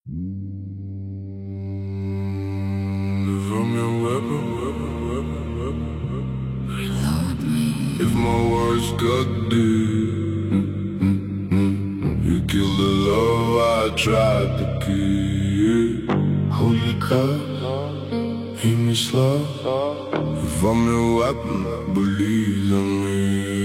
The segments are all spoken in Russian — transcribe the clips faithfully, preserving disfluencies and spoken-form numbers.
If I'm your weapon, weapon, weapon, weapon, Reload me. if my words got deep, you killed the love I tried to keep. Hold me close, hear me slow. If I'm your weapon, believe in me.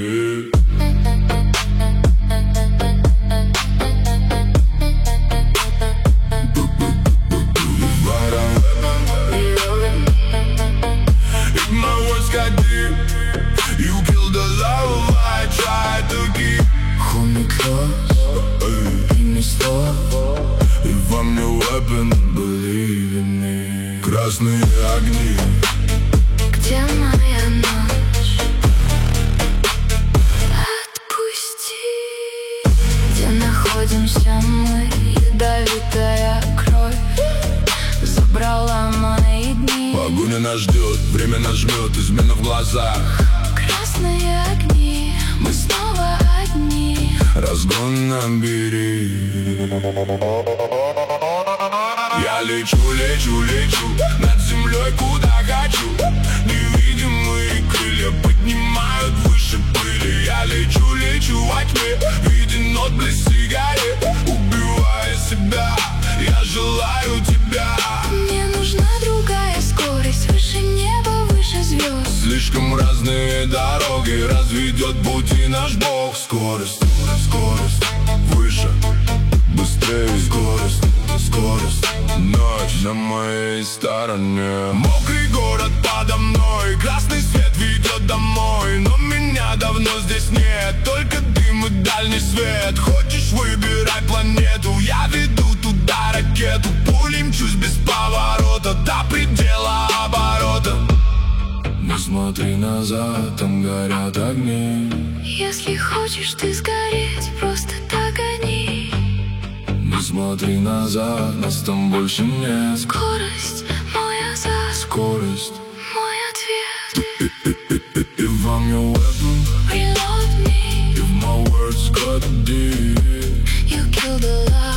Красные огни. Где моя ночь? Отпусти. Где находимся мы? Ядовитая кровь забрала мои дни. Погоня нас ждет, время нас жмет, измена в глазах. Красные огни, мы снова одни. Разгон набери. Я лечу, лечу, лечу над землей, куда хочу. Невидимые крылья поднимают выше пыли. Я лечу, лечу во тьме, виден отблеск сигарет. Убивая себя, я желаю тебя. Мне нужна другая скорость, выше неба, выше звезд. Слишком разные дороги, разведет пути наш Бог. Скорость, скорость, выше, быстрее. Скорость, скорость, ночь на моей стороне. Мокрый город подо мной, красный свет ведет домой. Но меня давно здесь нет, только дым и дальний свет. Хочешь, выбирай планету, я веду туда ракету. Пулей мчусь без поворота, до предела оборота. Не смотри назад, там горят огни. Если хочешь ты сгореть, просто догони. Не смотри назад, нас там больше нет. Скорость, мой азарт, Скорость. мой ответ. If I'm your weapon, Reload me. if my words cut deep, You killed the love